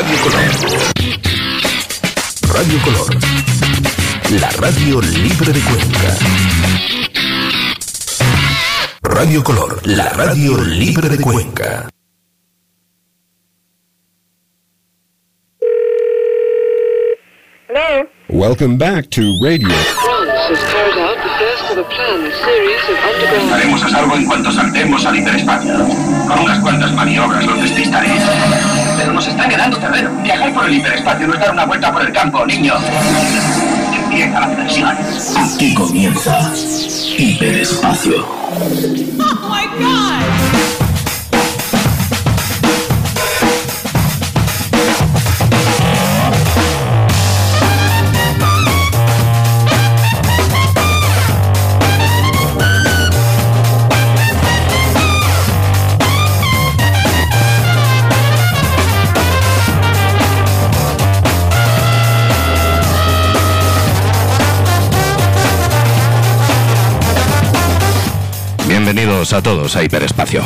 Radio Color. Radio Color. La radio libre de Cuenca. Radio Color, la radio libre de Cuenca. Hello. Welcome back to Radio. France has carried out the first of a planned series of underground... Estaremos a salvo en cuanto saltemos al hiperespacio. Con unas cuantas maniobras los despistaréis. Pero nos está quedando terreno. Viajar por el hiperespacio no es dar una vuelta por el campo, niño. Empieza la presión. Aquí comienza Hiperespacio. Oh my God! Bienvenidos a todos a Hiperespacio.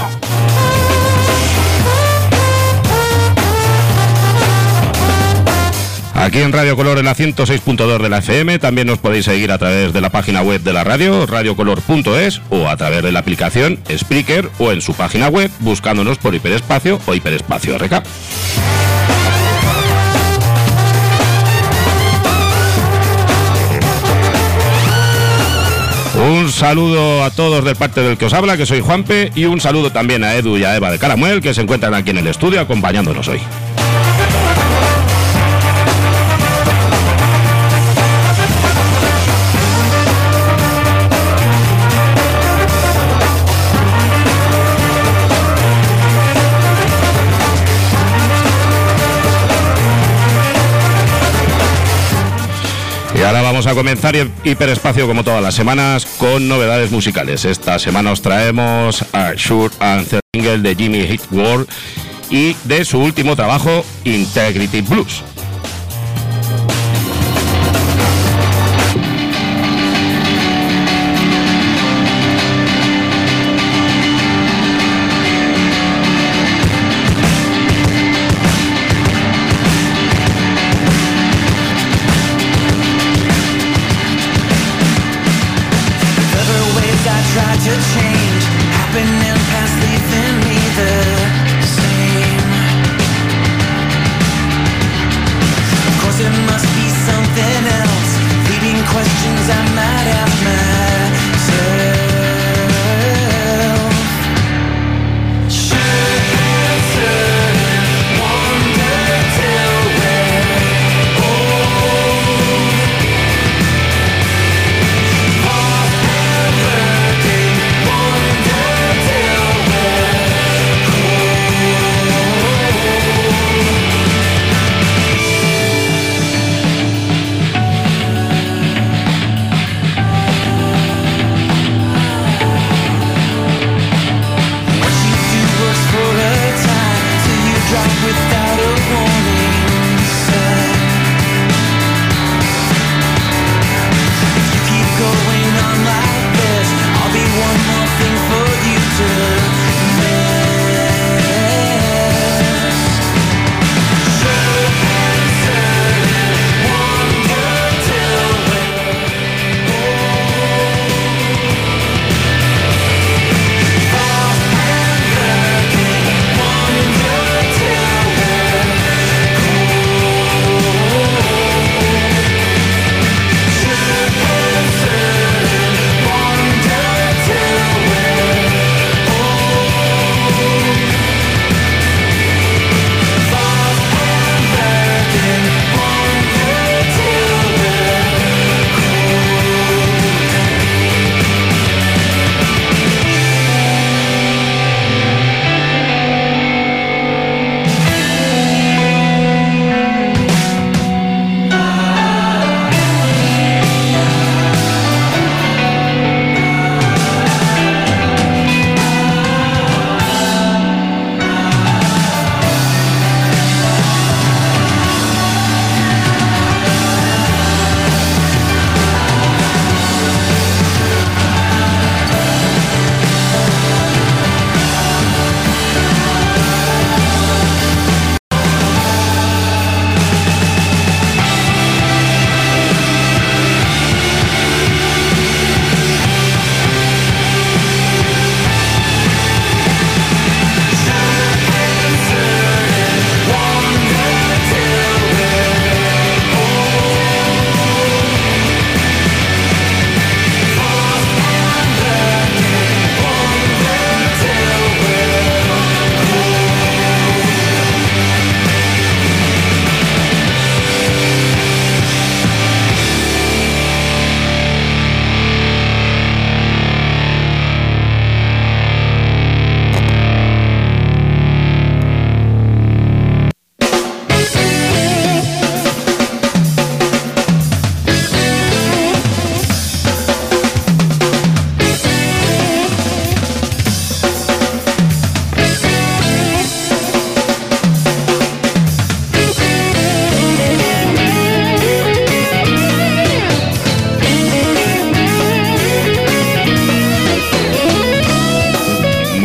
Aquí en Radio Color en la 106.2 de la FM, también nos podéis seguir a través de la página web de la radio, radiocolor.es, o a través de la aplicación Spreaker, o en su página web, buscándonos por Hiperespacio o Hiperespacio RK. Un saludo a todos de parte del que os habla, que soy Juanpe, y un saludo también a Edu y a Eva de Caramuel, que se encuentran aquí en el estudio acompañándonos hoy. Y ahora vamos a comenzar Hiperespacio como todas las semanas con novedades musicales. Esta semana os traemos a Sure and the single de Jimmy Eat World y de su último trabajo Integrity Blues.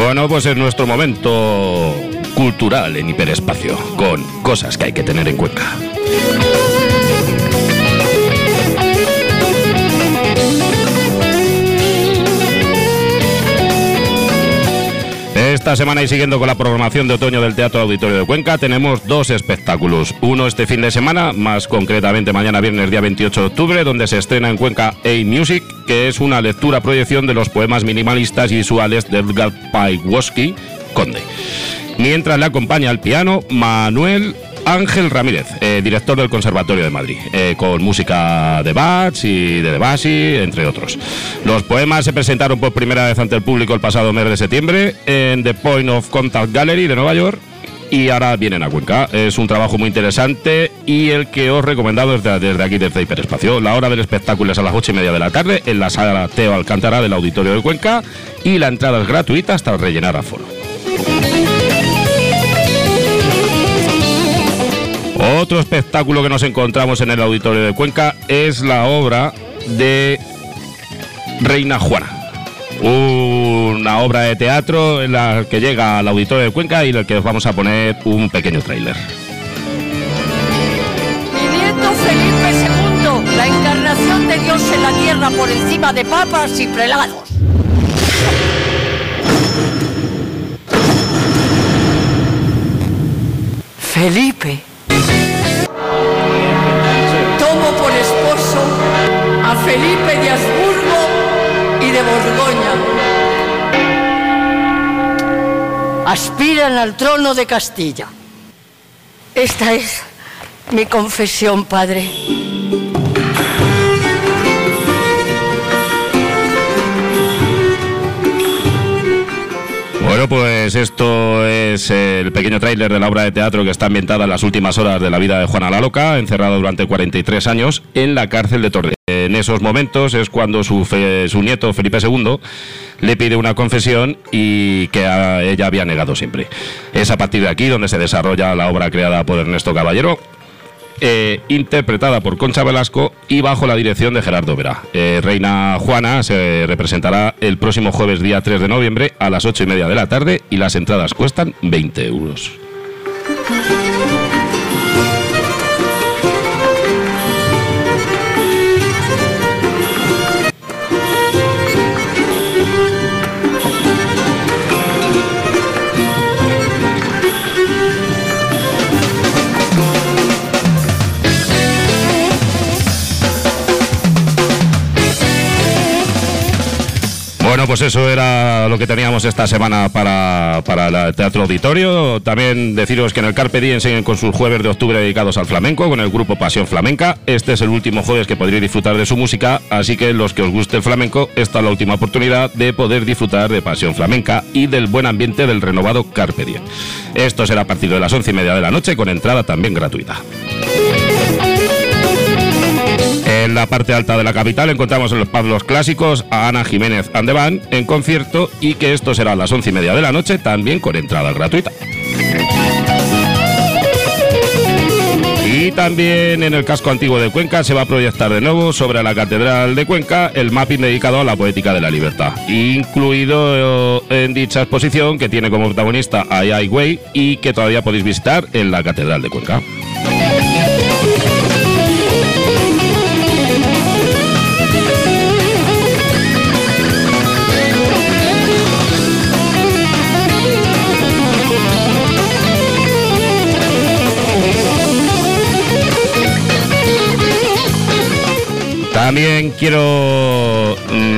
Bueno, pues es nuestro momento cultural en hiperespacio, con cosas que hay que tener en cuenta. Esta semana, y siguiendo con la programación de otoño del Teatro Auditorio de Cuenca, tenemos dos espectáculos. Uno este fin de semana, más concretamente mañana viernes día 28 de octubre, donde se estrena en Cuenca A-Music, que es una lectura-proyección de los poemas minimalistas y visuales de Edgar Paiwowski, Conde. Mientras le acompaña al piano Manuel Ángel Ramírez, director del Conservatorio de Madrid, con música de Bach y de Debussy, entre otros. Los poemas se presentaron por primera vez ante el público el pasado mes de septiembre en The Point of Contact Gallery de Nueva York y ahora vienen a Cuenca. Es un trabajo muy interesante y el que os he recomendado desde aquí, desde Hiperespacio. La hora del espectáculo es a las 8:30 de la tarde en la sala Teo Alcántara del Auditorio de Cuenca y la entrada es gratuita hasta rellenar aforo. Otro espectáculo que nos encontramos en el Auditorio de Cuenca es la obra de Reina Juana, una obra de teatro en la que llega al Auditorio de Cuenca y en la que os vamos a poner un pequeño tráiler. Mi nieto Felipe II, la encarnación de Dios en la tierra por encima de papas y prelados. Felipe. Tomo por esposo a Felipe de Habsburgo y de Borgoña. Aspiran al trono de Castilla. Esta es mi confesión, padre. Bueno, pues esto es el pequeño tráiler de la obra de teatro que está ambientada en las últimas horas de la vida de Juana la Loca, encerrada durante 43 años en la cárcel de Tordera. En esos momentos es cuando su nieto Felipe II le pide una confesión y que ella había negado siempre. Es a partir de aquí donde se desarrolla la obra creada por Ernesto Caballero, interpretada por Concha Velasco y bajo la dirección de Gerardo Vera. Reina Juana se representará el próximo jueves día 3 de noviembre a las 8:30 de la tarde y las entradas cuestan 20 euros. Bueno, pues eso era lo que teníamos esta semana para el Teatro Auditorio. También deciros que en el Carpe Diem siguen con sus jueves de octubre dedicados al flamenco, con el grupo Pasión Flamenca. Este es el último jueves que podréis disfrutar de su música, así que los que os guste el flamenco, esta es la última oportunidad de poder disfrutar de Pasión Flamenca y del buen ambiente del renovado Carpe Diem. Esto será a partir de las 11:30 de la noche, con entrada también gratuita. En la parte alta de la capital encontramos en los pubs Los Clásicos a Ana Jiménez and the Band en concierto y que esto será a las 11:30 de la noche también con entrada gratuita. Y también en el casco antiguo de Cuenca se va a proyectar de nuevo sobre la Catedral de Cuenca el mapping dedicado a la poética de la libertad, incluido en dicha exposición que tiene como protagonista a Ai Weiwei y que todavía podéis visitar en la Catedral de Cuenca. También quiero...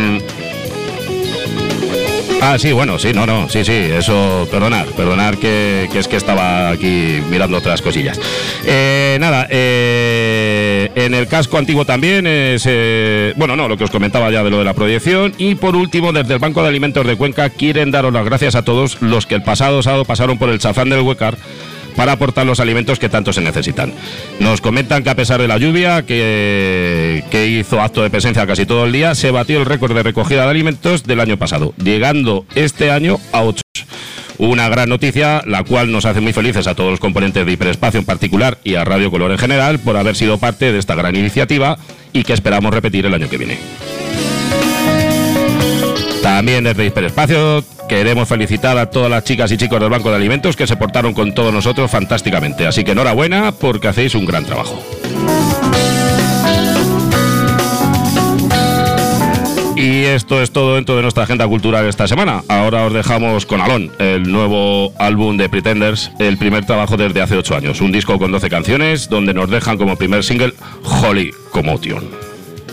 Sí, eso, perdonar que es que estaba aquí mirando otras cosillas. En el casco antiguo también es, lo que os comentaba ya de lo de la proyección. Y por último, desde el Banco de Alimentos de Cuenca quieren daros las gracias a todos los que el pasado sábado pasaron por el Chaflán del Huécar para aportar los alimentos que tanto se necesitan. Nos comentan que a pesar de la lluvia que hizo acto de presencia casi todo el día, se batió el récord de recogida de alimentos del año pasado, llegando este año a 8. Una gran noticia, la cual nos hace muy felices a todos los componentes de Hiperespacio en particular y a Radio Color en general por haber sido parte de esta gran iniciativa y que esperamos repetir el año que viene. También desde Hiperespacio queremos felicitar a todas las chicas y chicos del Banco de Alimentos que se portaron con todos nosotros fantásticamente. Así que enhorabuena porque hacéis un gran trabajo. Y esto es todo dentro de nuestra agenda cultural esta semana. Ahora os dejamos con Alone, el nuevo álbum de Pretenders, el primer trabajo desde hace 8 años. Un disco con 12 canciones donde nos dejan como primer single Holy Commotion.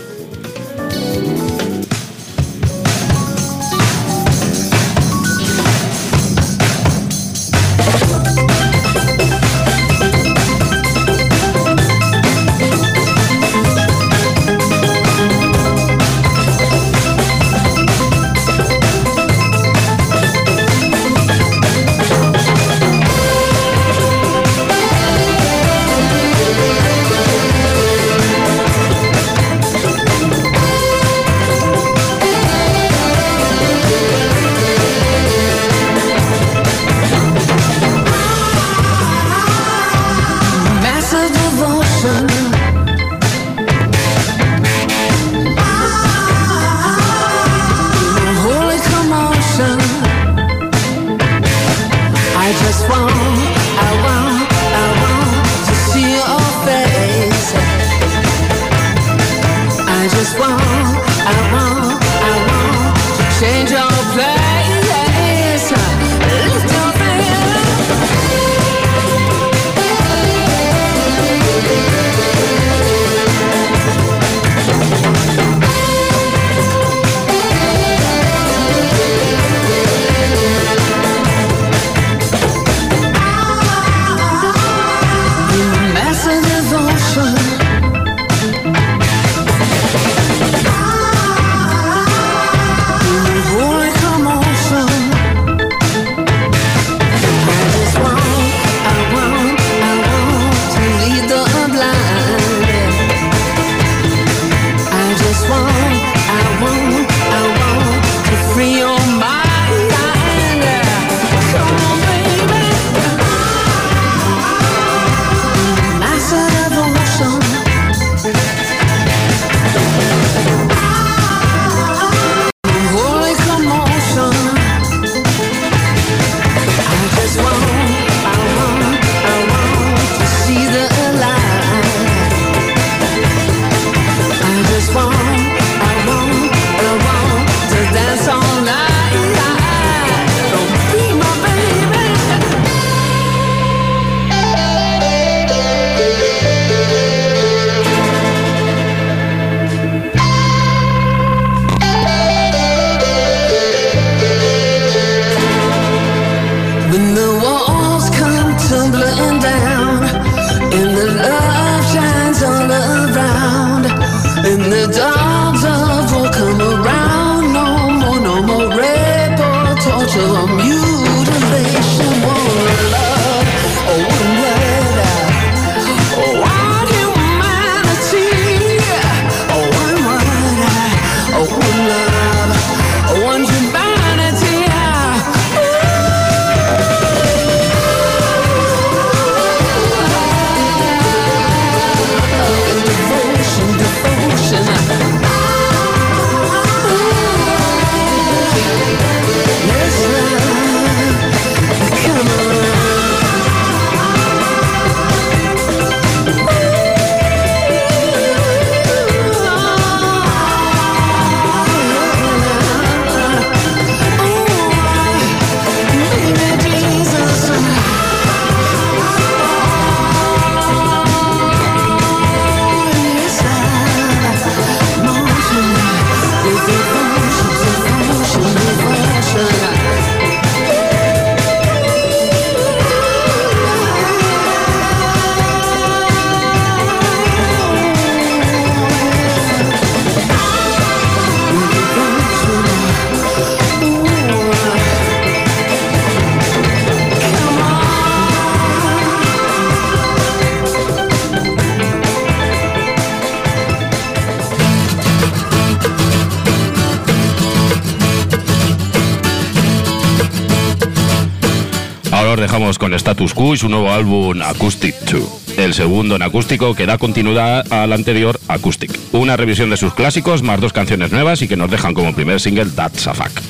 Os dejamos con Status Quo y su nuevo álbum Acoustic 2, el segundo en acústico que da continuidad al anterior Acoustic. Una revisión de sus clásicos más 2 canciones nuevas y que nos dejan como primer single That's a Fact.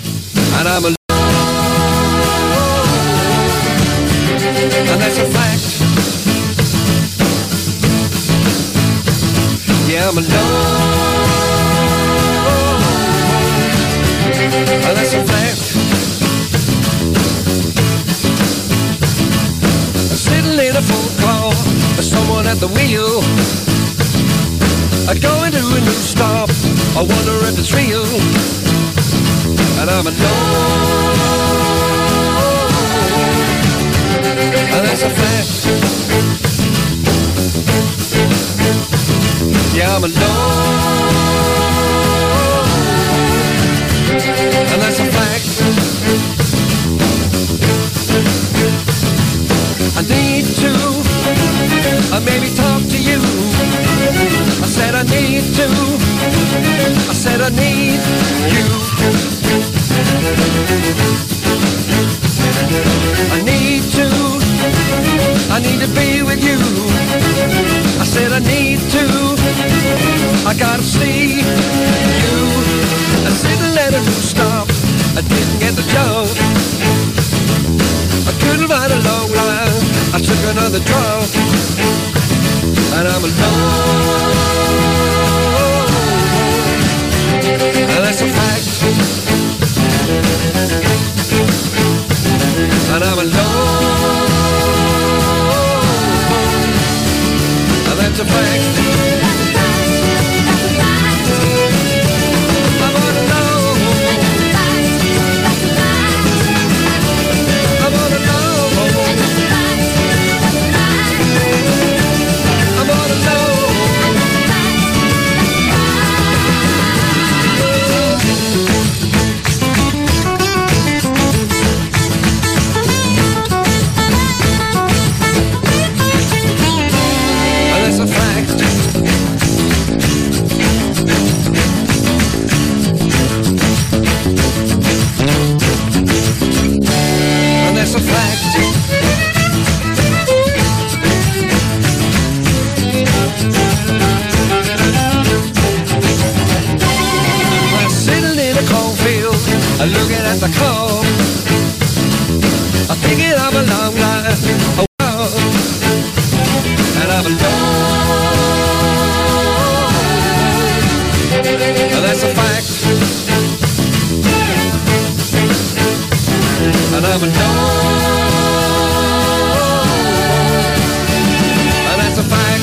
and I'm alone, and that's a fact. Yeah, I'm alone, and that's a fact. Sitting in a phone call, someone at the wheel, going to a new stop, I wonder if it's real, and I'm alone, and that's a fact. Yeah, I'm alone, and that's a fact. I need to maybe talk to you. I said I need to. I said I need you. I need to. I need to be with you. I said I need to. I gotta see you. I said I let it stop. I didn't get the job. I couldn't write a long line. I took another drop, and I'm alone, and that's a fact. And I'm alone, and that's a fact. Looking at the call, I think it I'm a long life, oh, and I'm alone, and that's a fact, and I'm alone, and that's a fact.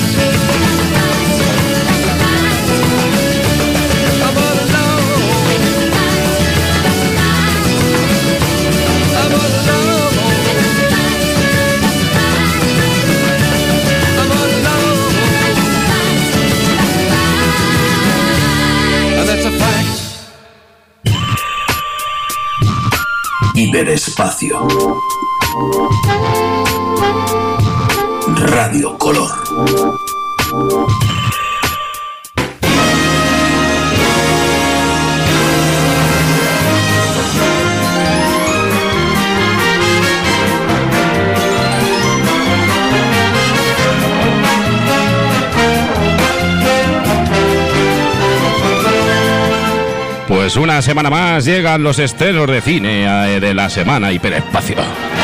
Hiperespacio. Radio Color. Pues una semana más llegan los estrenos de cine de la semana Hiperespacio.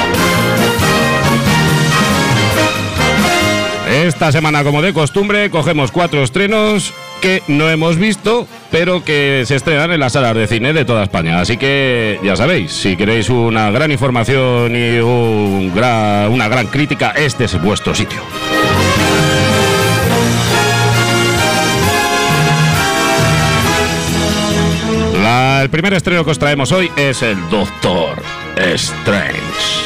Esta semana, como de costumbre, cogemos 4 estrenos que no hemos visto, pero que se estrenan en las salas de cine de toda España. Así que ya sabéis, si queréis una gran información y una gran crítica, este es vuestro sitio. El primer estreno que os traemos hoy es el Doctor Strange.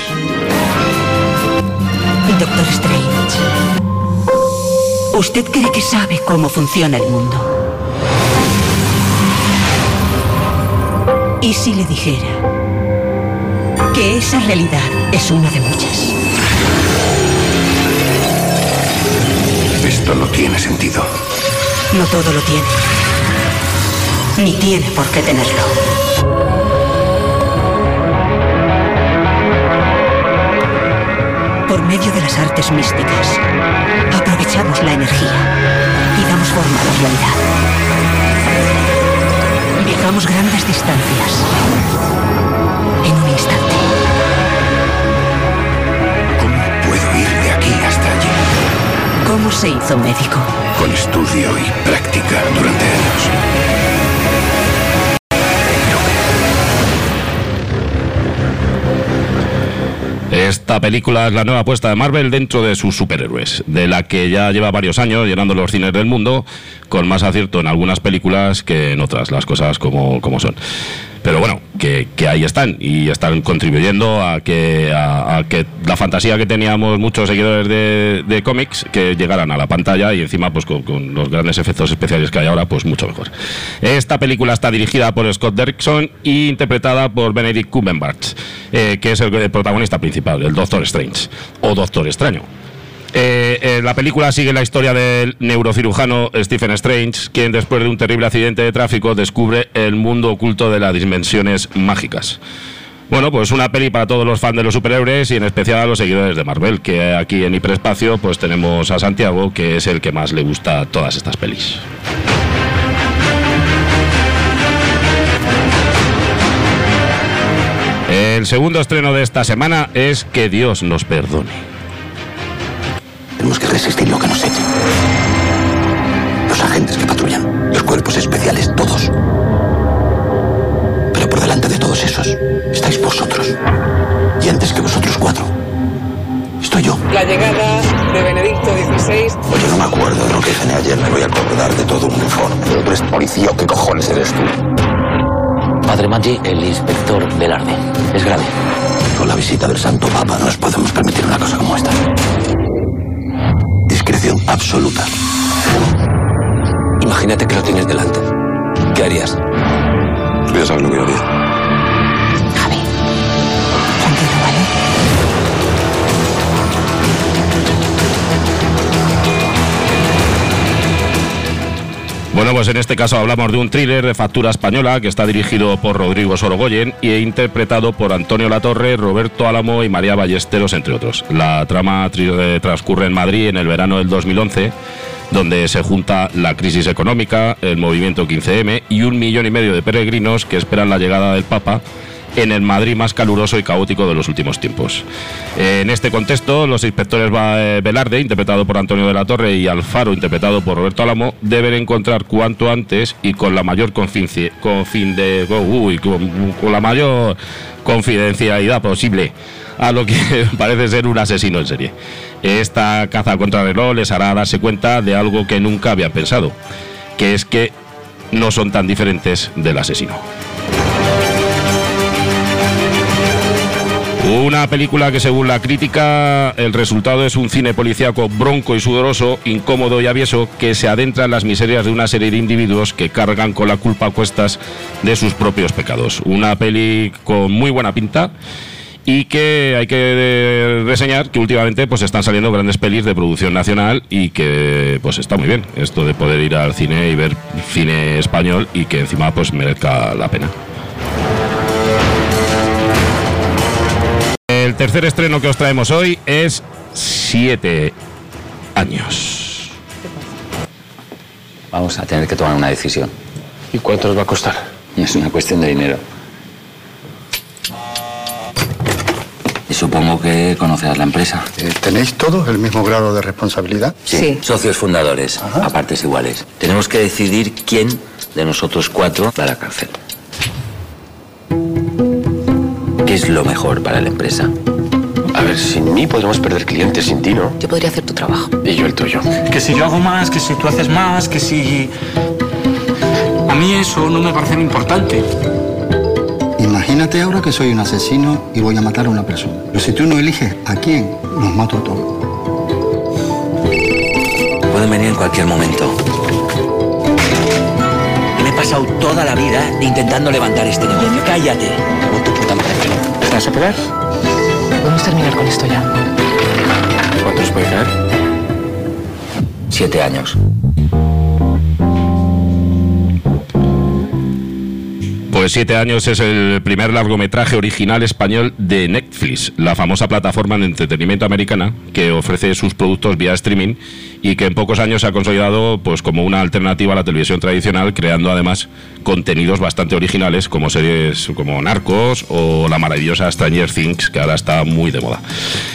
Doctor Strange, ¿usted cree que sabe cómo funciona el mundo? ¿Y si le dijera que esa realidad es una de muchas? Esto no tiene sentido. No todo lo tiene. Ni tiene por qué tenerlo. Por medio de las artes místicas, aprovechamos la energía y damos forma a la realidad. Viajamos grandes distancias. En un instante. ¿Cómo puedo ir de aquí hasta allí? ¿Cómo se hizo médico? Con estudio y práctica durante años. Esta película es la nueva apuesta de Marvel dentro de sus superhéroes, de la que ya lleva varios años llenando los cines del mundo, con más acierto en algunas películas que en otras, las cosas como son. Pero bueno, que ahí están y están contribuyendo a que la fantasía que teníamos muchos seguidores de cómics que llegaran a la pantalla y encima pues con los grandes efectos especiales que hay ahora, pues mucho mejor. Esta película está dirigida por Scott Derrickson e interpretada por Benedict Cumberbatch, que es el protagonista principal, el Doctor Strange o Doctor Extraño. La película sigue la historia del neurocirujano Stephen Strange, quien después de un terrible accidente de tráfico descubre el mundo oculto de las dimensiones mágicas. Bueno, pues una peli para todos los fans de los superhéroes y en especial a los seguidores de Marvel, que aquí en Hiperespacio pues tenemos a Santiago, que es el que más le gusta todas estas pelis. El segundo estreno de esta semana es Que Dios nos perdone. Tenemos que resistir lo que nos echen. Los agentes que patrullan, los cuerpos especiales, todos. Pero por delante de todos esos, estáis vosotros. Y antes que vosotros 4, estoy yo. La llegada de Benedicto XVI. Oye, no me acuerdo de lo que cené ayer, me voy a acordar de todo un uniforme. Pero tú eres policía, ¿o qué cojones eres tú? Padre Maggi, el inspector Velarde. Es grave. Con la visita del Santo Papa no nos podemos permitir una cosa como esta. Discreción absoluta. Imagínate que lo tienes delante. ¿Qué harías? Tú ya sabes lo que haría. Javi, tranquilo, ¿vale? Bueno, pues en este caso hablamos de un thriller de factura española que está dirigido por Rodrigo Sorogoyen e interpretado por Antonio Latorre, Roberto Álamo y María Ballesteros, entre otros. La trama transcurre en Madrid en el verano del 2011, donde se junta la crisis económica, el movimiento 15M y 1,5 millones de peregrinos que esperan la llegada del Papa en el Madrid más caluroso y caótico de los últimos tiempos. En este contexto, los inspectores Velarde, interpretado por Antonio de la Torre, y Alfaro, interpretado por Roberto Álamo, deben encontrar cuanto antes y con la mayor con la mayor confidencialidad posible a lo que parece ser un asesino en serie. Esta caza contra reloj les hará darse cuenta de algo que nunca habían pensado, que es que no son tan diferentes del asesino. Una película que, según la crítica, el resultado es un cine policíaco bronco y sudoroso, incómodo y avieso, que se adentra en las miserias de una serie de individuos que cargan con la culpa a cuestas de sus propios pecados. Una peli con muy buena pinta y que hay que reseñar que últimamente pues están saliendo grandes pelis de producción nacional y que pues está muy bien esto de poder ir al cine y ver cine español y que encima pues merezca la pena. El tercer estreno que os traemos hoy es 7 años. Vamos a tener que tomar una decisión. ¿Y cuánto nos va a costar? Es una cuestión de dinero. Y supongo que conocerás la empresa. ¿Tenéis todos el mismo grado de responsabilidad? Sí. Socios fundadores, a partes iguales. Tenemos que decidir quién de nosotros 4 va a la cárcel. ¿Qué es lo mejor para la empresa? A ver, sin mí podremos perder clientes, sin ti, ¿no? Yo podría hacer tu trabajo. Y yo el tuyo. Que si yo hago más, que si tú haces más, que si... A mí eso no me parece importante. Imagínate ahora que soy un asesino y voy a matar a una persona. Pero si tú no eliges a quién, los mato a todos. Pueden venir en cualquier momento. Me he pasado toda la vida intentando levantar este negocio. Cállate. No tu puta madre. ¿Te vas a pegar? Podemos terminar con esto ya. ¿Cuánto os puede caer? 7 años. Pues Pues 7 años es el primer largometraje original español de Netflix, la famosa plataforma de entretenimiento americana que ofrece sus productos vía streaming y que en pocos años se ha consolidado pues como una alternativa a la televisión tradicional, creando además contenidos bastante originales como series como Narcos o la maravillosa Stranger Things, que ahora está muy de moda.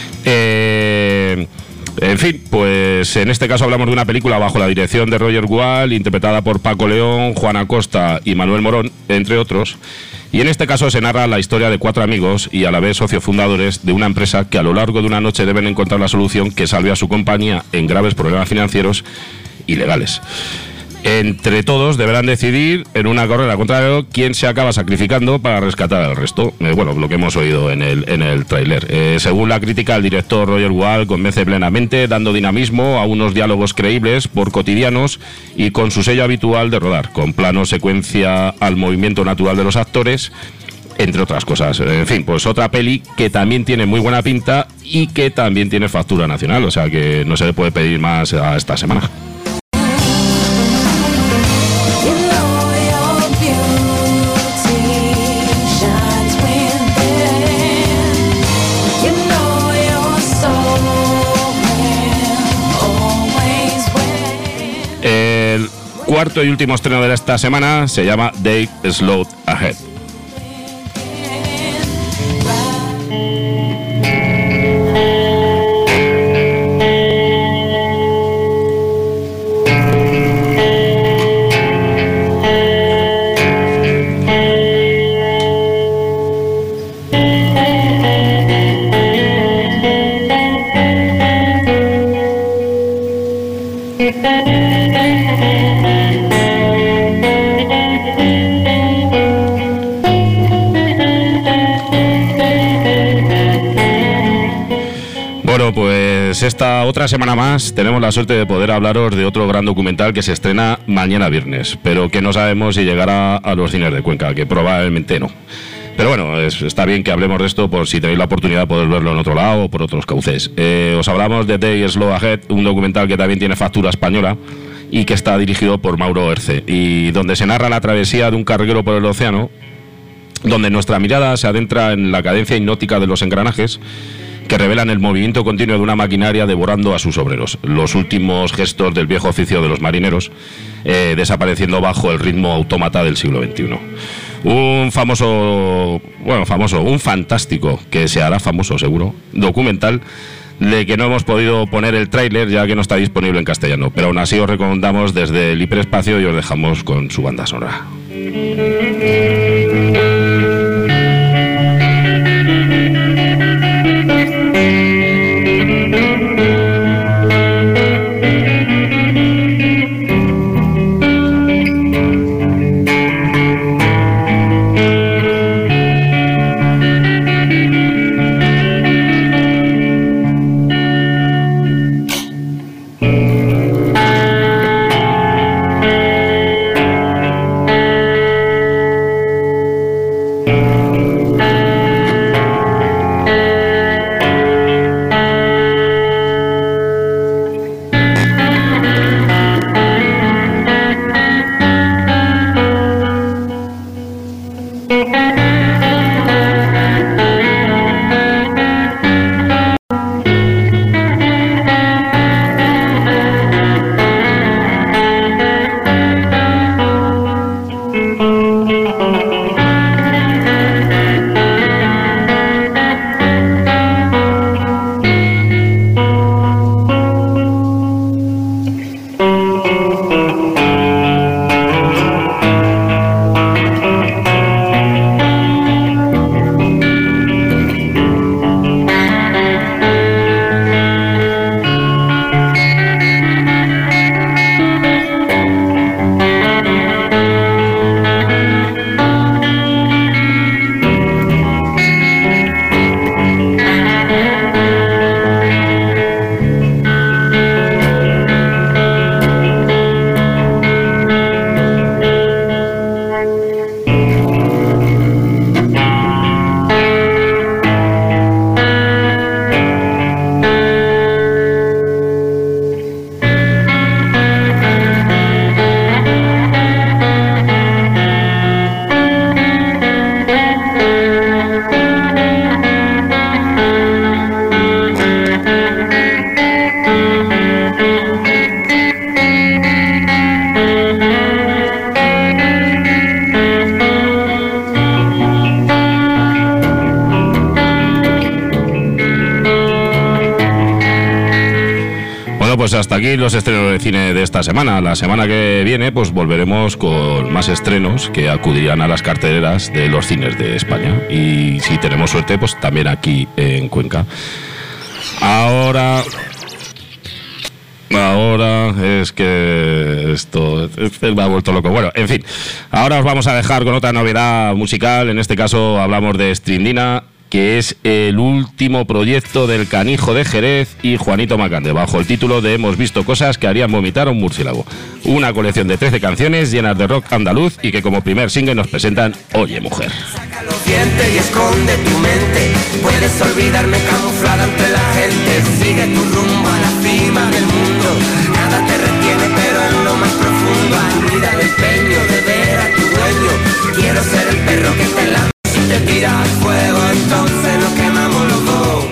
En fin, pues en este caso hablamos de una película bajo la dirección de Roger Gual, interpretada por Paco León, Juan Acosta y Manuel Morón, entre otros. Y en este caso se narra la historia de 4 amigos y a la vez socios fundadores de una empresa que a lo largo de una noche deben encontrar la solución que salve a su compañía en graves problemas financieros y legales. Entre todos deberán decidir en una carrera contra el reloj quién se acaba sacrificando para rescatar al resto. Bueno, lo que hemos oído en el tráiler. Según la crítica, el director Roger Gual convence plenamente, dando dinamismo a unos diálogos creíbles por cotidianos y con su sello habitual de rodar, con plano secuencia al movimiento natural de los actores, entre otras cosas. En fin, pues otra peli que también tiene muy buena pinta y que también tiene factura nacional, o sea que no se le puede pedir más a esta semana. El cuarto y último estreno de esta semana se llama They Slowed Ahead. Bueno, pues esta otra semana más tenemos la suerte de poder hablaros de otro gran documental que se estrena mañana viernes, pero que no sabemos si llegará a los cines de Cuenca, que probablemente no. Pero bueno, está bien que hablemos de esto por si tenéis la oportunidad de poder verlo en otro lado o por otros cauces. Os hablamos de They Slowed Ahead, un documental que también tiene factura española y que está dirigido por Mauro Herce, y donde se narra la travesía de un carguero por el océano, donde nuestra mirada se adentra en la cadencia hipnótica de los engranajes que revelan el movimiento continuo de una maquinaria devorando a sus obreros, los últimos gestos del viejo oficio de los marineros, desapareciendo bajo el ritmo autómata del siglo XXI. Un fantástico, que se hará famoso seguro, documental de que no hemos podido poner el tráiler ya que no está disponible en castellano, pero aún así os recomendamos desde el hiperespacio y os dejamos con su banda sonora. pues hasta aquí los estrenos de cine de esta semana. La semana que viene pues volveremos con más estrenos que acudirán a las carteleras de los cines de España. Y si tenemos suerte, pues también aquí en Cuenca. Ahora es que esto me ha vuelto loco. Bueno, en fin, ahora os vamos a dejar con otra novedad musical. En este caso hablamos de Estrindina, que es el último proyecto del Canijo de Jerez y Juanito Macande, bajo el título de Hemos visto cosas que harían vomitar a un murciélago. Una colección de 13 canciones llenas de rock andaluz y que como primer single nos presentan Oye Mujer. Saca los dientes y esconde tu mente. Puedes olvidarme camuflada entre la gente. Sigue tu rumbo a la cima del mundo. Nada te retiene, pero en lo más profundo anida el empeño de ver a tu dueño. Quiero ser el perro que te lame. Si te tiras al fuego, entonces nos quemamos los dos.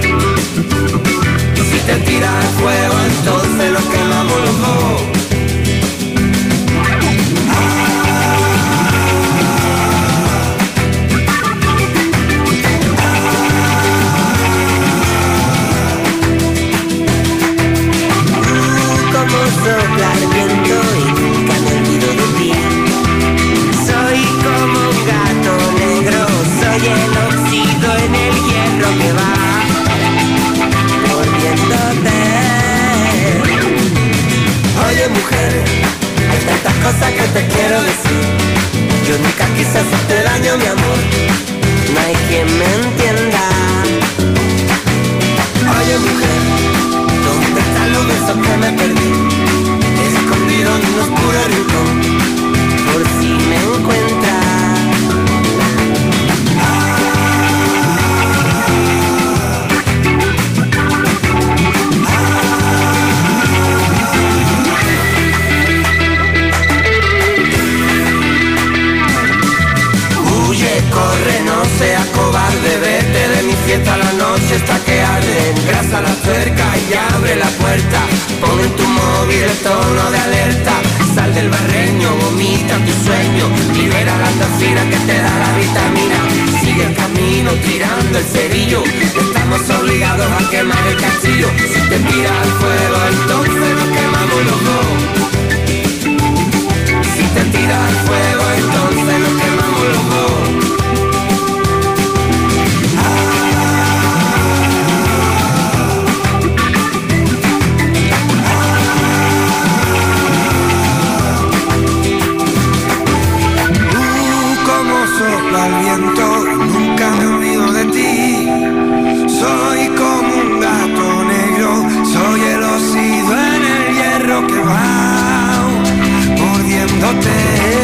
Si te tiras al fuego, entonces nos quemamos los dos. Como sopla el viento y nunca me olvido de ti. Soy como un gato negro, soy el óxido en el hierro que va volviéndote. Oye mujer, hay tantas cosas que te quiero decir. Yo nunca quise hacerte daño, mi amor. No hay quien me entienda. Oye mujer, ¿dónde están los besos que me perdí? Escondido en un oscuro rincón. Por si me encuentras. Corre, no seas cobarde, vete de mi fiesta, la noche está que arde. Engrasa la tuerca y abre la puerta. Pon en tu móvil el tono de alerta. Sal del barreño, vomita tu sueño. Libera la endorfina que te da la vitamina. Sigue el camino tirando el cerillo. Estamos obligados a quemar el castillo. Si te tiras al fuego, entonces nos quemamos los dos. Si te tiras al fuego, entonces nos quemamos los dos. Sopla el viento y nunca me olvido de ti. Soy como un gato negro, soy el óxido en el hierro que va mordiéndote.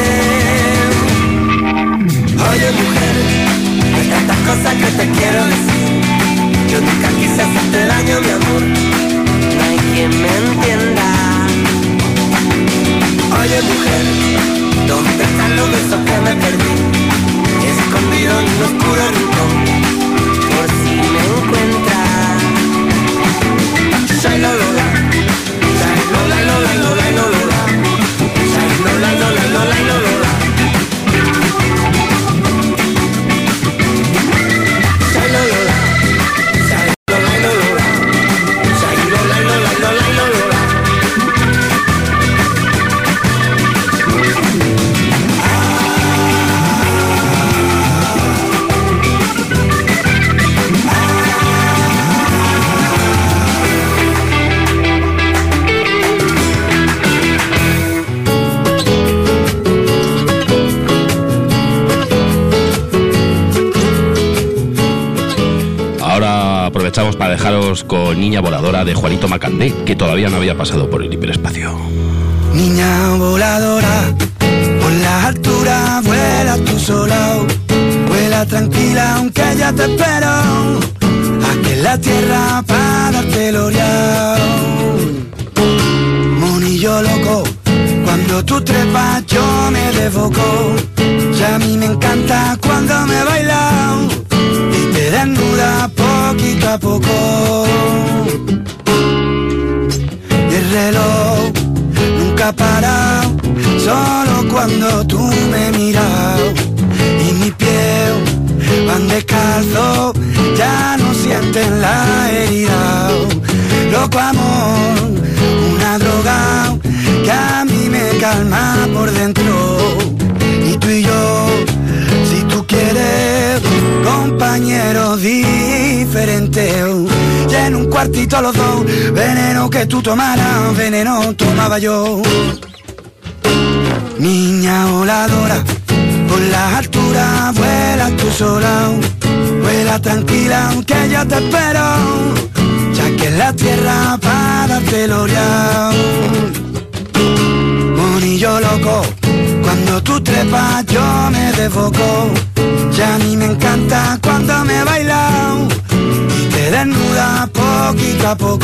Oye mujer, hay tantas cosas que te quiero decir. Yo nunca quise hacerte daño, mi amor. No hay quien me entienda. Oye mujer, ¿dónde están los besos que me perdí? Escondido en un oscuro rincón. Por si me encuentras. Shai Lola, Shai Lola, Lola, Lola, Lola, Shai Lola, Lola, Lola, Lola, Shai Lola, Shai Lola, Lola, Shai Lola, Lola, Lola, Lola. Aprovechamos para dejaros con Niña Voladora de Juanito Macandé, que todavía no había pasado por el hiperespacio. Niña voladora, por la altura vuela tú sola. Vuela tranquila aunque ya te espero. Aquí en la tierra para darte el oreado. Monillo loco, cuando tú trepas yo me desfoco. Ya a mí me encanta cuando me bailas y te desnuda poquito a poco. Y el reloj nunca para, solo cuando tú me miras. Y mis pies van descalzos, ya no sienten la herida. Loco amor, calma por dentro. Y tú y yo, si tú quieres, compañeros diferentes. Y en un cuartito los dos, veneno que tú tomaras, veneno tomaba yo. Niña voladora, por las alturas vuela tú sola. Vuela tranquila, aunque yo te espero, ya que es la tierra para darte gloria. Monillo loco, cuando tú trepas yo me desfoco. Ya a mí me encanta cuando me bailas y te desnuda poquito a poco.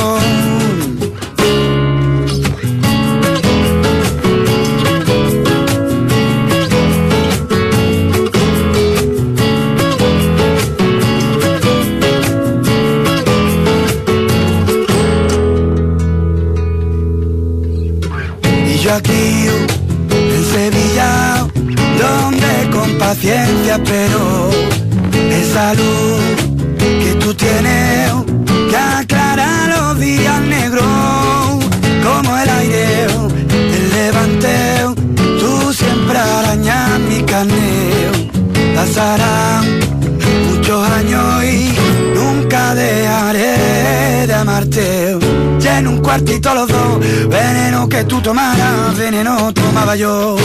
Yo aquí en Sevilla, donde con paciencia espero esa luz que tú tienes, que aclara los días negros, como el aire, el levanteo, tú siempre arañas mi carne. Pasarán muchos años y nunca dejaré de amarte. Y en un cuartito los dos, veneno que tú tomaras, veneno tomaba yo.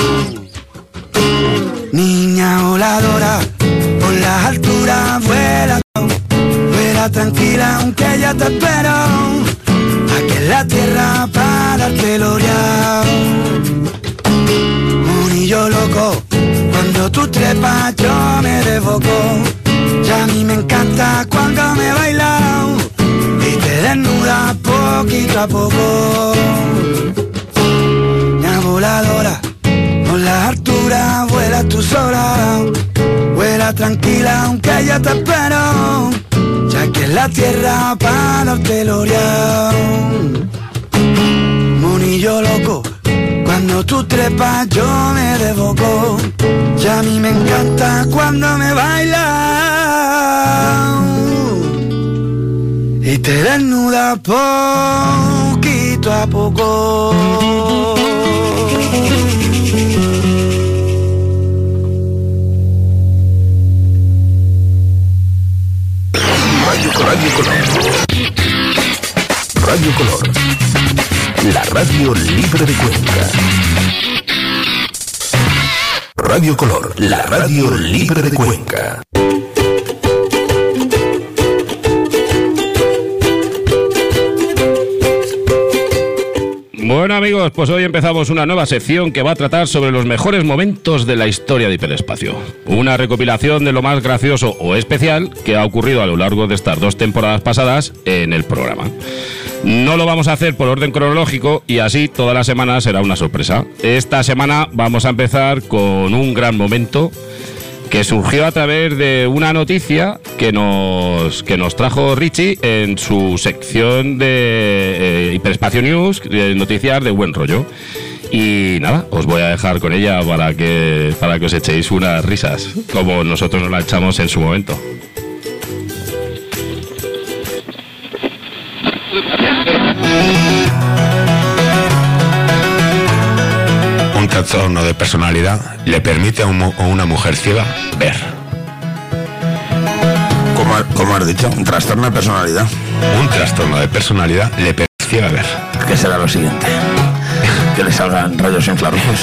Niña voladora, por las alturas vuela, vuela tranquila, aunque ya te espero, aquí en la tierra para darte gloria. Monillo loco, cuando tú trepas yo me desfoco. Ya a mí me encanta cuando me bailas y te desnuda poquito a poco. Niña voladora, por las alturas vuela tú sola. Vuela tranquila aunque yo te espero, ya que es la tierra para darte gloria. Monillo loco, cuando tú trepas yo me desfoco. Ya a mí me encanta cuando me bailas y te desnuda poquito a poco. Radio Color. Radio Color. La radio libre de Cuenca. Radio Color, la radio libre de Cuenca. Bueno amigos, pues hoy empezamos una nueva sección que va a tratar sobre los mejores momentos de la historia de Hiperespacio. Una recopilación de lo más gracioso o especial que ha ocurrido a lo largo de estas 2 temporadas pasadas en el programa. No lo vamos a hacer por orden cronológico y así toda la semana será una sorpresa. Esta semana vamos a empezar con un gran momento que surgió a través de una noticia que nos trajo Richie en su sección de Hiperespacio News, de noticias de buen rollo. Y nada, os voy a dejar con ella para que os echéis unas risas, como nosotros nos la echamos en su momento. Un trastorno de personalidad le permite a una mujer ciega ver. ¿Cómo has dicho? ¿Un trastorno de personalidad? Un trastorno de personalidad le permite a ciega ver. ¿Qué será lo siguiente? ¿Que le salgan rayos infrarrojos?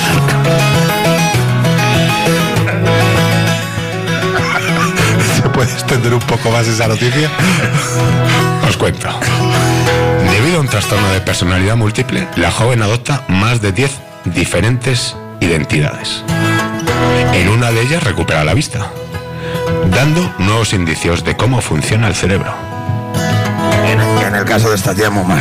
¿Se puede extender un poco más esa noticia? Os cuento. Debido a un trastorno de personalidad múltiple, la joven adopta más de 10 diferentes identidades. En una de ellas recupera la vista, dando nuevos indicios de cómo funciona el cerebro. En el caso de esta tía más.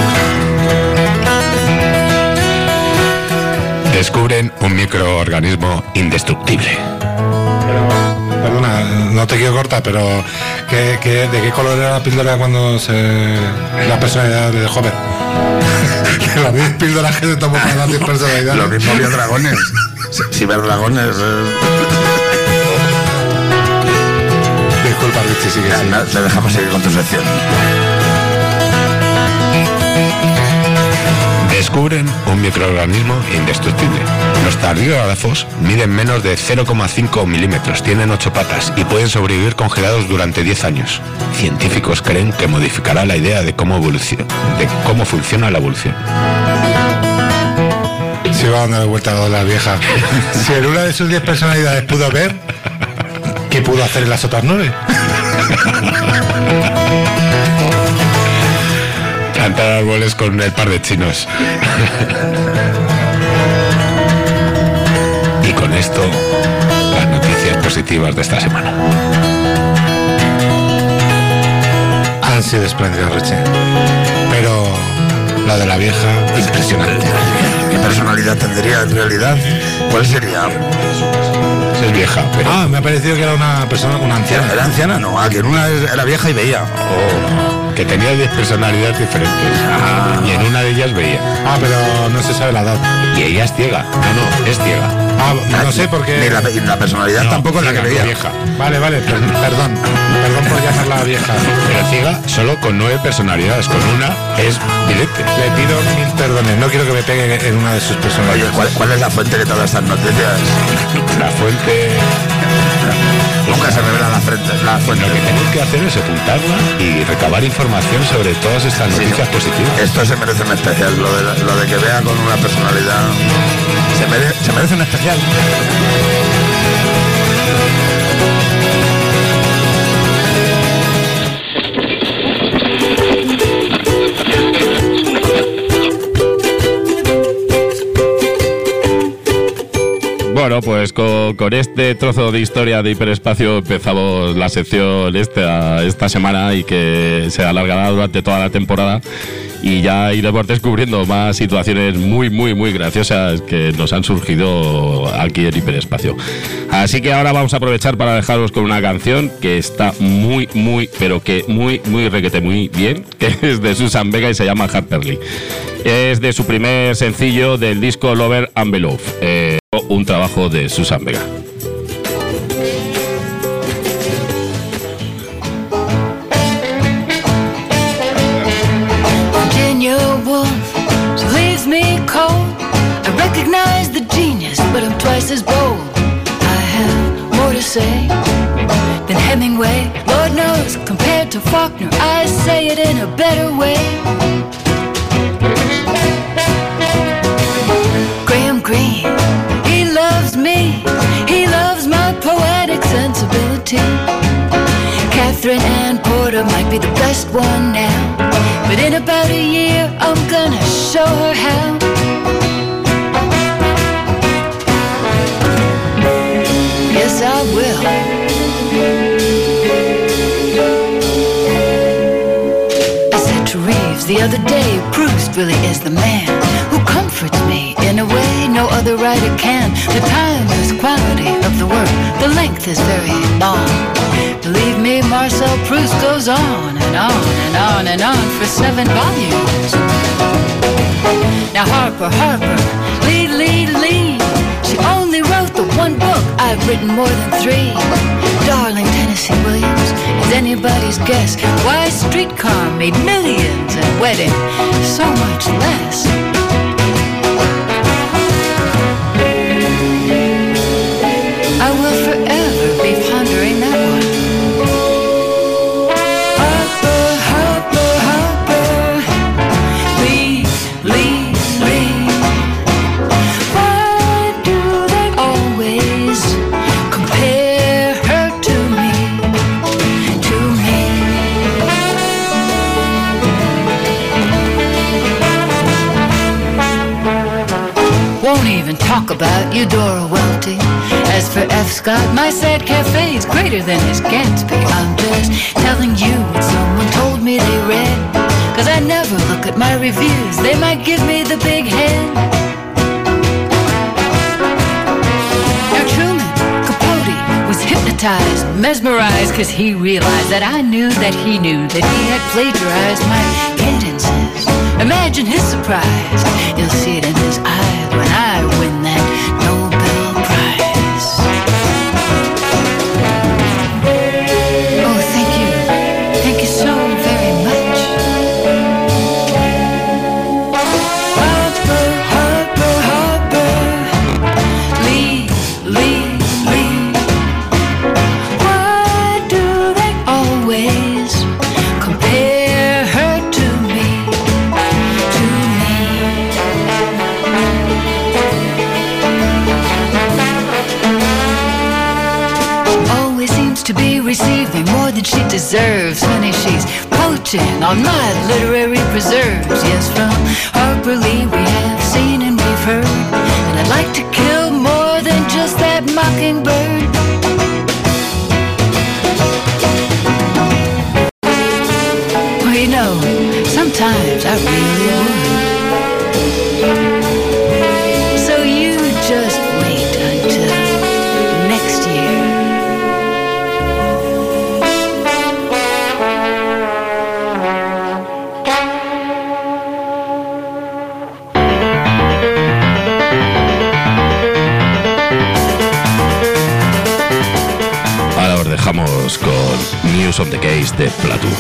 Descubren un microorganismo indestructible. Perdona, no te quiero cortar, pero ¿de qué color era la píldora cuando la personalidad de joven? Las 10 píldoras que se tomó para las 10 personalidades. Lo mismo vio dragones. Si ver dragones... Disculpa, Richie, sigue. No, te dejamos seguir con tu sección. descubren un microorganismo indestructible. Los tardígrados miden menos de 0,5 milímetros, tienen 8 patas y pueden sobrevivir congelados durante 10 años. Científicos creen que modificará la idea de cómo funciona la evolución. Se va dando vuelta a la vieja. Si en una de sus 10 personalidades pudo ver, ¿qué pudo hacer en las otras 9? Plantar árboles con el par de chinos. Y con esto, las noticias positivas de esta semana. Han sido espléndidas, Richie. Pero la de la vieja, impresionante. ¿Qué personalidad tendría en realidad? ¿Cuál sería? Es vieja, pero... me ha parecido que era una persona, una anciana. ¿Era anciana? No, que en una era vieja y veía. Que tenía 10 personalidades diferentes. Y en una de ellas veía. Pero no se sabe la edad. Y ella es ciega. No, es ciega. No sé por qué. Ni la personalidad tampoco es la que veía. Vieja. Vale, perdón por llamarla vieja. Pero ciega solo con 9 personalidades. Con una es vidente. Le pido 1000 perdones. No quiero que me pegue en una de sus personalidades. Oye, ¿cuál es la fuente de todas estas noticias? La fuente... Nunca se revela la fuente. Lo que tenemos que hacer es ocultarla y recabar información sobre todas estas noticias positivas. Esto se merece un especial. Lo de que vea con una personalidad se merece un especial. Bueno, pues con este trozo de historia de hiperespacio empezamos la sección esta semana y que se alargará durante toda la temporada, y ya iremos descubriendo más situaciones muy, muy, muy graciosas que nos han surgido aquí en hiperespacio. Así que ahora vamos a aprovechar para dejaros con una canción que está muy, muy, pero que muy, muy requete muy bien, que es de Susan Vega y se llama Harperly. Es de su primer sencillo del disco Lover and Beloved. Un trabajo de Susan Vega. Virginia Woolf, she leaves me cold. I recognize the genius, but I'm twice as bold. I have more to say than Hemingway. Lord knows, compared to Faulkner, I say it in a better way. Graham Greene, he loves me, he loves my poetic sensibility. Catherine Ann Porter might be the best one now, but in about a year I'm gonna show her how. Yes, I will. I said to Reeves the other day, Proust really is the man who comforts me in a way no other writer can. The timeless quality of the work, the length is very long. Believe me, Marcel Proust goes on and on and on and on for 7 volumes. Now Harper, lead. She only wrote the one book, I've written more than 3. Darling Tennessee Williams is anybody's guess why Streetcar made millions and Wedding so much less. I will forever be pondering that one. Harper, lead. Why do they always compare her to me? Won't even talk about Eudora Welty. As for F. Scott, my sad cafe's greater than his Gatsby. I'm just telling you what someone told me they read, 'cause I never look at my reviews, they might give me the big head. Now Truman Capote was hypnotized, mesmerized, 'cause he realized that I knew that he knew that he had plagiarized my cadences. Imagine his surprise, you'll see it in his eyes when I win that Nobel Prize. Oh, thank you so very much. Harper, deserves. Honey, she's poaching on my literary preserves. Yes, from Harper Lee we have seen and we've heard, and I'd like to kill more than just that mockingbird. Well, you know, sometimes I really would. So you just wait until next year. Ahora os dejamos con News on the Case de Plato.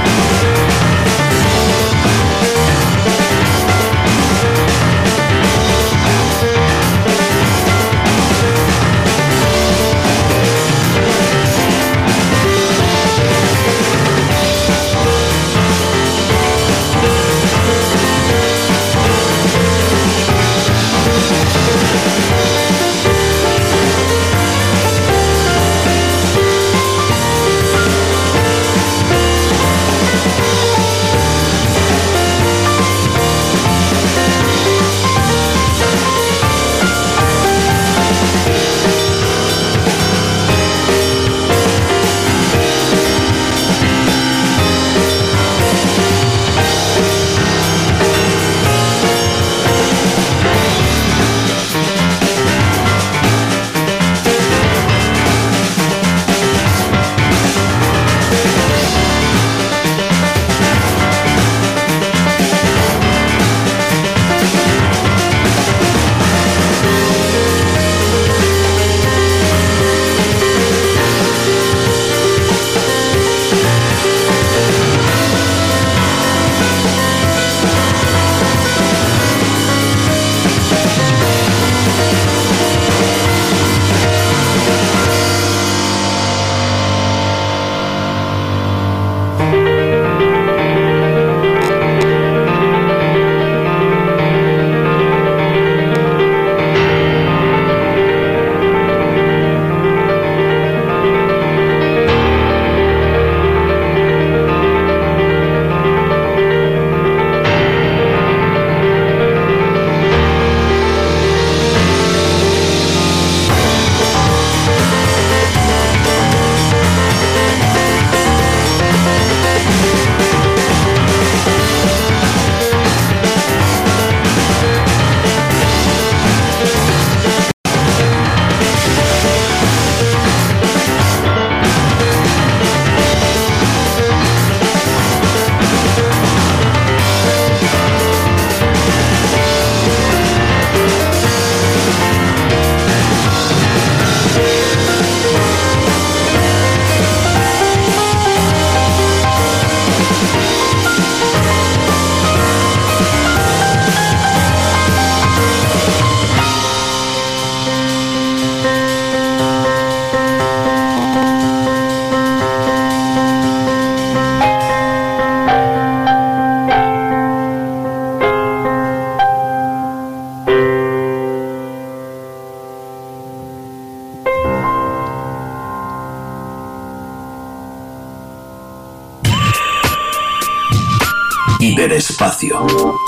Hiperespacio.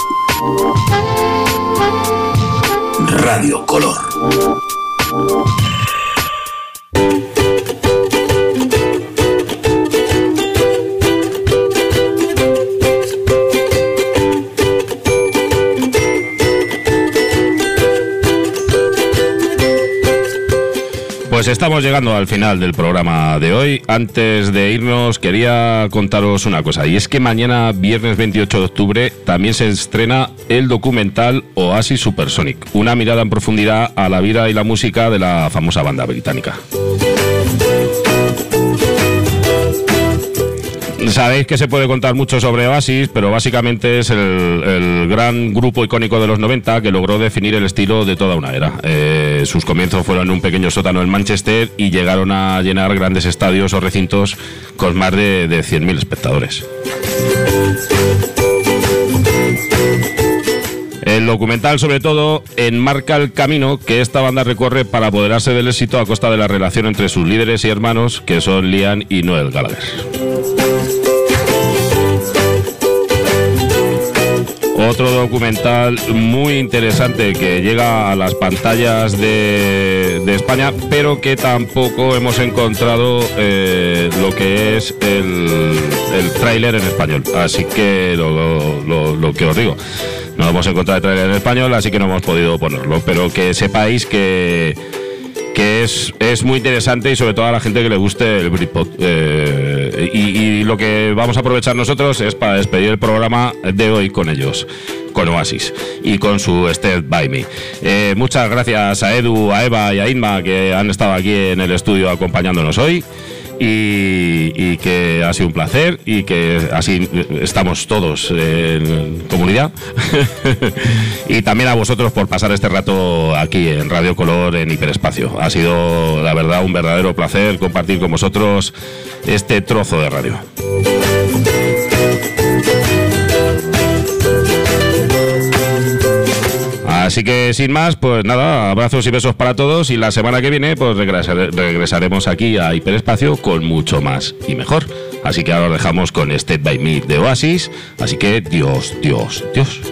Radio Color. Pues estamos llegando al final del programa de hoy. Antes de irnos quería contaros una cosa, y es que mañana, viernes 28 de octubre, también se estrena el documental Oasis Supersonic, una mirada en profundidad a la vida y la música de la famosa banda británica. Sabéis que se puede contar mucho sobre Oasis, pero básicamente es el gran grupo icónico de los 90 que logró definir el estilo de toda una era. Sus comienzos fueron en un pequeño sótano en Manchester y llegaron a llenar grandes estadios o recintos con más de 100.000 espectadores. El documental, sobre todo, enmarca el camino que esta banda recorre para apoderarse del éxito a costa de la relación entre sus líderes y hermanos, que son Liam y Noel Gallagher. otro documental muy interesante que llega a las pantallas de España, pero que tampoco hemos encontrado lo que es el tráiler en español. Así que lo que os digo, no hemos encontrado el tráiler en español, así que no hemos podido ponerlo, pero que sepáis que es muy interesante, y sobre todo a la gente que le guste el Britpop. Y lo que vamos a aprovechar nosotros es para despedir el programa de hoy con ellos, con Oasis y con su Stand By Me. Muchas gracias a Edu, a Eva y a Inma, que han estado aquí en el estudio acompañándonos hoy. Y que ha sido un placer, y que así estamos todos en comunidad. Y también a vosotros por pasar este rato aquí en Radio Color, en Hiperespacio. Ha sido, la verdad, un verdadero placer compartir con vosotros este trozo de radio. Así que sin más, pues nada, abrazos y besos para todos, y la semana que viene pues regresaremos aquí a Hiperespacio con mucho más y mejor. Así que ahora os dejamos con Stand By Me de Oasis, así que Dios, Dios, Dios.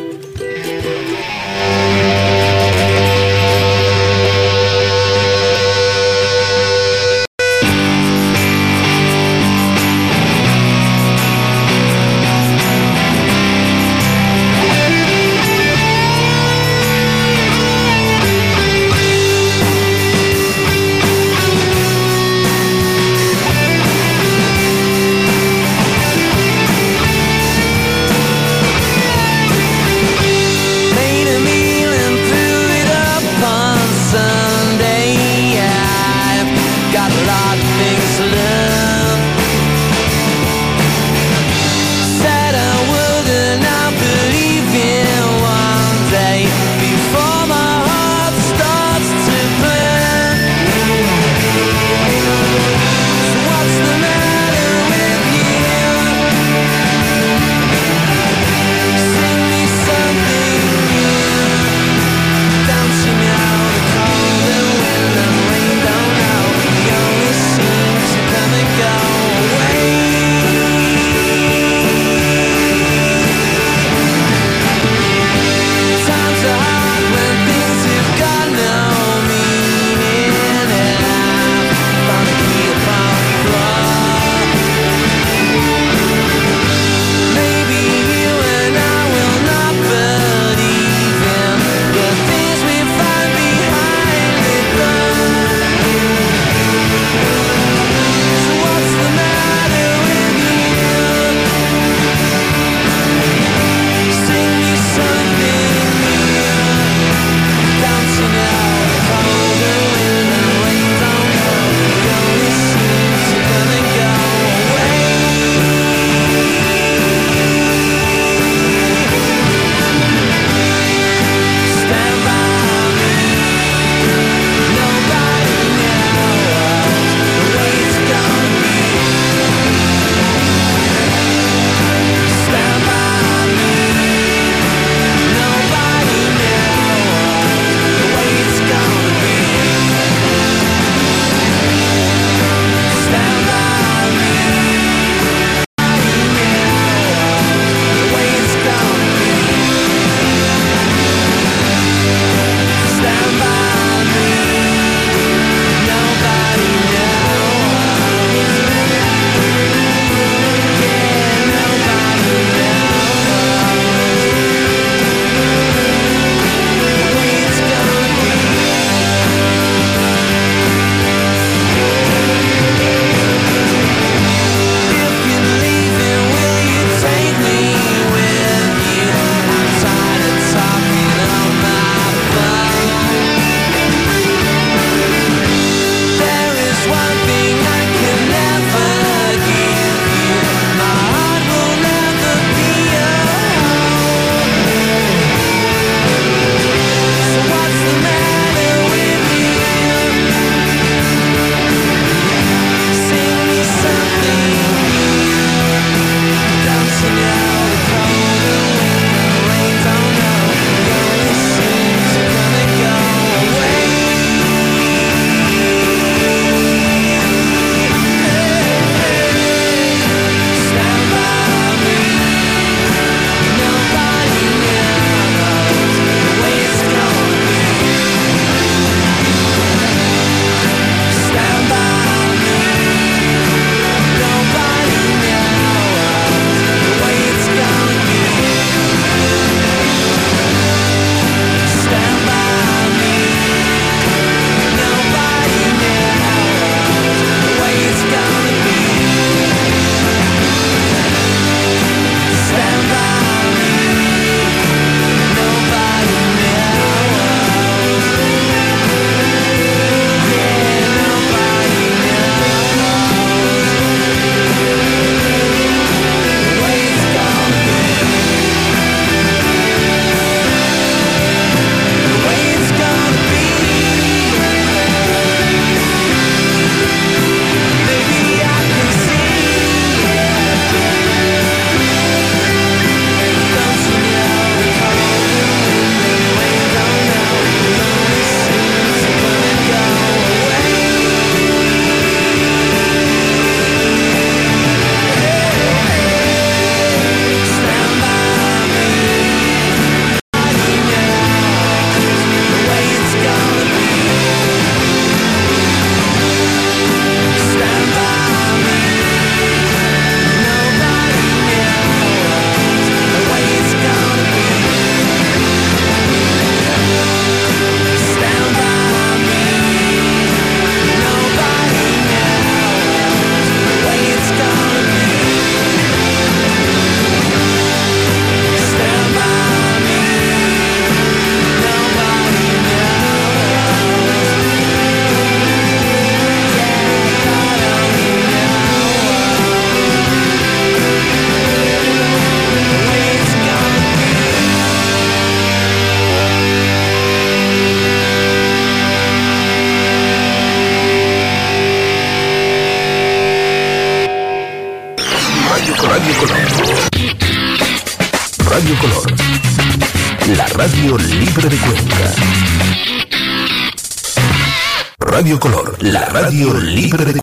Radio Color, la radio libre de Cuenca. Radio Color, la radio libre de